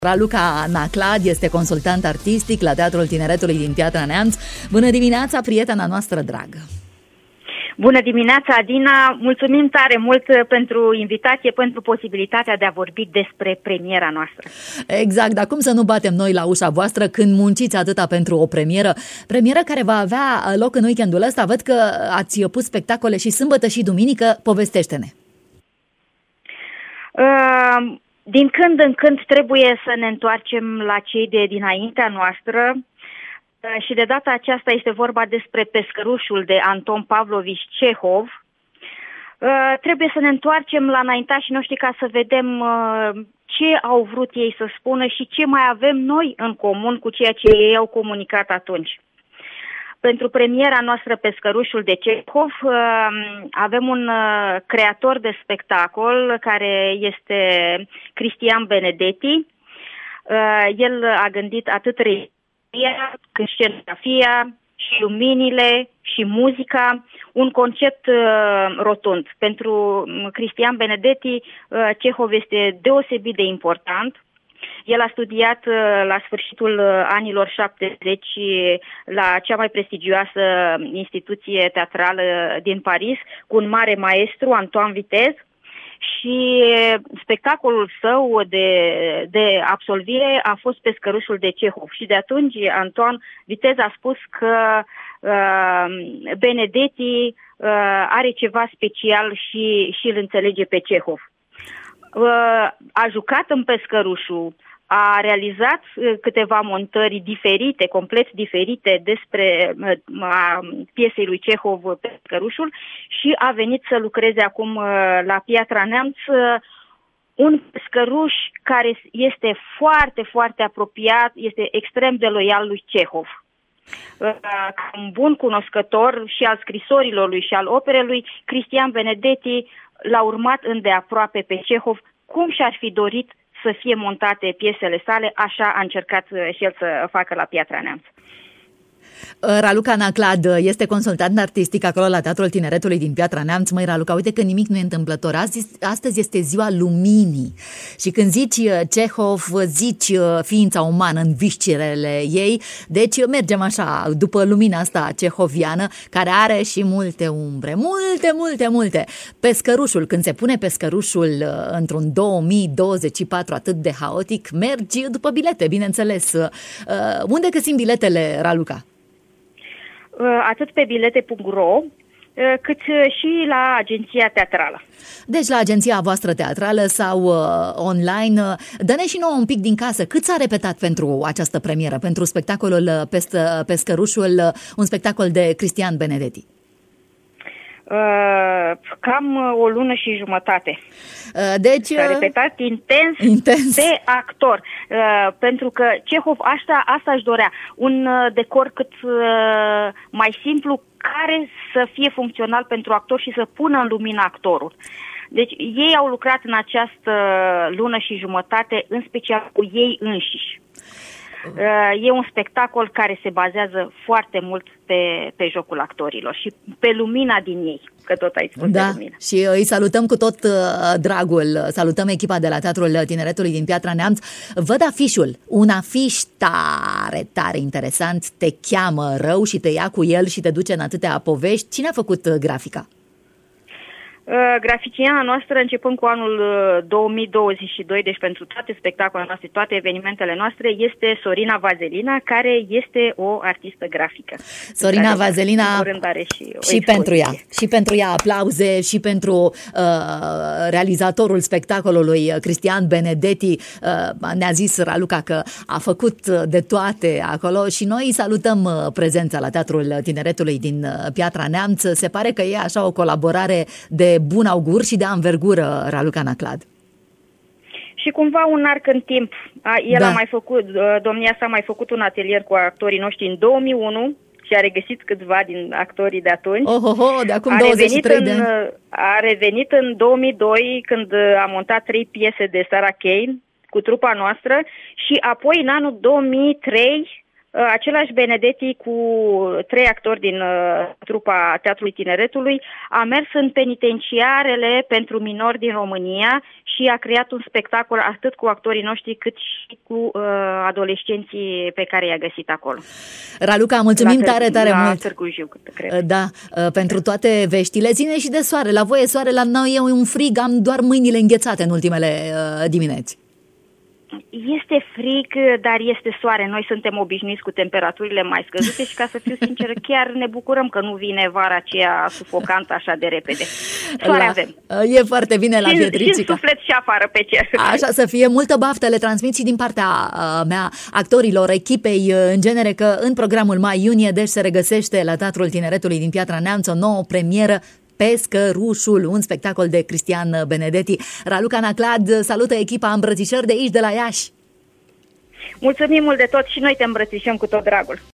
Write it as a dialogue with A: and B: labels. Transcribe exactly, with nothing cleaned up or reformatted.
A: Raluca Naclad este consultant artistic la Teatrul Tineretului din Piatra Neamț. Bună dimineața, prietena noastră dragă!
B: Bună dimineața, Adina! Mulțumim tare mult pentru invitație, pentru posibilitatea de a vorbi despre premiera noastră.
A: Exact, dar cum să nu batem noi la ușa voastră când munciți atâta pentru o premieră? Premieră care va avea loc în weekendul ăsta. Văd că ați pus spectacole și sâmbătă și duminică. Povestește-ne!
B: Uh... Din când în când trebuie să ne întoarcem la cei de dinaintea noastră și de data aceasta este vorba despre Pescărușul de Anton Pavlovici Cehov. Trebuie să ne întoarcem la înaintașii noștri ca să vedem ce au vrut ei să spună și ce mai avem noi în comun cu ceea ce ei au comunicat atunci. Pentru premiera noastră Pescărușul de Cehov avem un creator de spectacol care este Cristian Benedetti. El a gândit atât regia, cât scenografia și luminile și muzica, un concept rotund. Pentru Cristian Benedetti, Cehov este deosebit de important. El a studiat la sfârșitul anilor șaptezeci la cea mai prestigioasă instituție teatrală din Paris, cu un mare maestru, Antoine Vitez, și spectacolul său de, de absolvire a fost Pescărușul de Cehov. Și de atunci Antoine Vitez a spus că uh, Benedetti uh, are ceva special și, și îl înțelege pe Cehov. A jucat în Pescărușul, a realizat câteva montări diferite, complet diferite despre a piesei lui Cehov, Pescărușul, și a venit să lucreze acum la Piatra Neamț, un pescăruș care este foarte, foarte apropiat, este extrem de loial lui Cehov. Ca un bun cunoscător și al scrisorilor lui și al operei lui, Cristian Benedetti l-a urmat îndeaproape pe Cehov, cum și-ar fi dorit să fie montate piesele sale, așa a încercat și el să facă la Piatra Neamț.
A: Raluca Naclad este consultant artistic acolo la Teatrul Tineretului din Piatra Neamț. Măi, Raluca, uite că nimic nu e întâmplător. Azi, astăzi este ziua luminii și când zici Cehov, zici ființa umană în viscerele ei, deci mergem așa, după lumina asta cehoviană, care are și multe umbre, multe, multe, multe. Pescărușul, când se pune Pescărușul într-un două mii douăzeci și patru atât de haotic, mergi după bilete, bineînțeles. Unde găsim biletele, Raluca?
B: Atât pe bilete punct ro, cât și la agenția teatrală.
A: Deci la agenția voastră teatrală sau uh, online, dă-ne și nouă un pic din casă. Cât s-a repetat pentru această premieră, pentru spectacolul Pest- Pescărușul, un spectacol de Cristian Benedetti?
B: Uh, cam o lună și jumătate.
A: Uh, deci
B: s-a repetat intens,
A: intens.
B: de actor. Uh, pentru că Cehov asta, asta își dorea. Un uh, decor cât uh, mai simplu, care să fie funcțional pentru actor și să pună în lumină actorul. Deci ei au lucrat în această lună și jumătate, în special cu ei înșiși. E un spectacol care se bazează foarte mult pe, pe jocul actorilor și pe lumina din ei, că tot ai spus
A: da,
B: de lumină.
A: Și îi salutăm cu tot dragul, salutăm echipa de la Teatrul Tineretului din Piatra Neamț. Văd afișul, un afiș tare, tare interesant, te cheamă rău și te ia cu el și te duce în atâtea povești. Cine a făcut grafica?
B: Uh, graficiana noastră, începând cu anul uh, două mii douăzeci și doi, deci pentru toate spectacolele noastre, toate evenimentele noastre, este Sorina Vazelina, care este o artistă grafică.
A: Sorina Vazelina,
B: și,
A: și pentru ea, și pentru ea aplauze, și pentru uh, realizatorul spectacolului, Cristian Benedetti. Uh, ne-a zis Raluca că a făcut de toate acolo și noi salutăm uh, prezența la Teatrul Tineretului din uh, Piatra Neamț. Se pare că e așa o colaborare de bun augur și de anvergură, Raluca Naclad.
B: Și cumva un arc în timp. El
A: da.
B: a mai făcut, domnia sa a mai făcut un atelier cu actorii noștri în două mii unu și a regăsit câțiva din actorii de atunci.
A: Oh, oh, oh, de acum douăzeci și trei de ani.
B: A revenit în două mii doi când a montat trei piese de Sarah Kane cu trupa noastră și apoi în anul două mii trei Același Benedetti cu trei actori din uh, trupa Teatrului Tineretului a mers în penitenciarele pentru minori din România și a creat un spectacol atât cu actorii noștri cât și cu uh, adolescenții pe care i-a găsit acolo.
A: Raluca, mulțumim
B: la
A: tare, tare
B: la
A: mult.
B: Târgu Jiu, cred.
A: Da, uh, pentru toate veștile. Ține și de soare. La voi e soare, la noi e un frig. Am doar mâinile înghețate în ultimele uh, dimineți.
B: Este frig, dar este soare. Noi suntem obișnuiți cu temperaturile mai scăzute și, ca să fiu sinceră, chiar ne bucurăm că nu vine vara aceea sufocantă așa de repede. Soare
A: la,
B: avem.
A: E foarte bine la Pietricica.
B: Și în suflet și afară pe cer.
A: Așa să fie. Multă baftă le transmit și din partea mea actorilor, echipei, în genere, că în programul mai-iunie, deci se regăsește la Teatrul Tineretului din Piatra Neamț o nouă premieră, Pescărușul, un spectacol de Cristian Benedetti. Raluca Naclad salută echipa, îmbrățișări de aici, de la Iași.
B: Mulțumim mult de tot și noi te îmbrățișăm cu tot dragul.